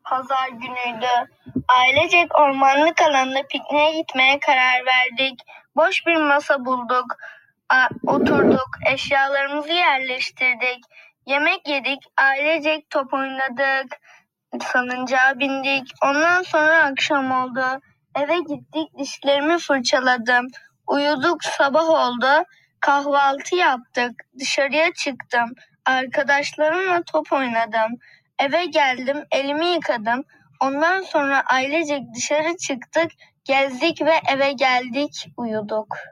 Pazar günüydü. Ailecek ormanlık alanda pikniğe gitmeye karar verdik. Boş bir masa bulduk. Oturduk, eşyalarımızı yerleştirdik. Yemek yedik, ailecek top oynadık. Salıncağa bindik. Ondan sonra akşam oldu. Eve gittik, dişlerimi fırçaladım. Uyuduk, sabah oldu. Kahvaltı yaptık. Dışarıya çıktım. Arkadaşlarımla top oynadım. Eve geldim, elimi yıkadım. Ondan sonra ailecek dışarı çıktık, gezdik ve eve geldik, uyuduk.